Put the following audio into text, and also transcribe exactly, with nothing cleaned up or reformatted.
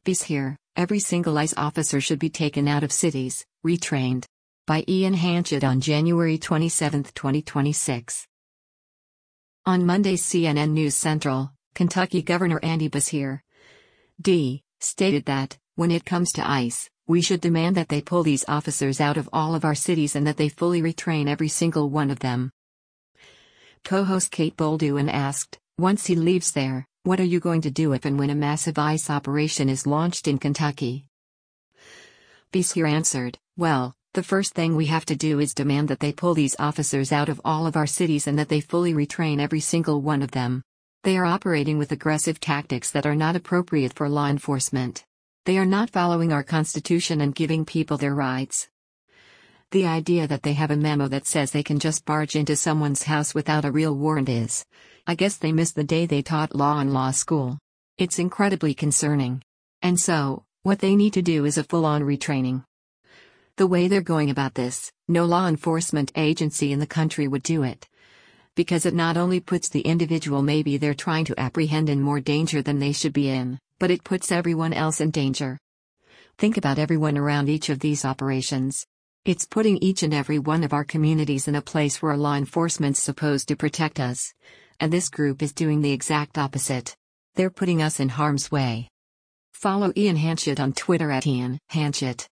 Peace here, every single ICE officer should be taken out of cities, retrained. By Ian Hanchett on January twenty-seventh, twenty twenty-six. On Monday's C N N News Central, Kentucky Governor Andy Beshear D. stated that, when it comes to ICE, we should demand that they pull these officers out of all of our cities and that they fully retrain every single one of them. Co-host Kate Bolduan asked, once he leaves there, what are you going to do if and when a massive ICE operation is launched in Kentucky? Beshear answered, well, the first thing we have to do is demand that they pull these officers out of all of our cities and that they fully retrain every single one of them. They are operating with aggressive tactics that are not appropriate for law enforcement. They are not following our Constitution and giving people their rights. The idea that they have a memo that says they can just barge into someone's house without a real warrant is, I guess they missed the day they taught law in law school. It's incredibly concerning. And so, what they need to do is a full-on retraining. The way they're going about this, no law enforcement agency in the country would do it. Because it not only puts the individual maybe they're trying to apprehend in more danger than they should be in, but it puts everyone else in danger. Think about everyone around each of these operations. It's putting each and every one of our communities in a place where law enforcement's supposed to protect us. And this group is doing the exact opposite. They're putting us in harm's way. Follow Ian Hanchett on Twitter at Ian Hanchett.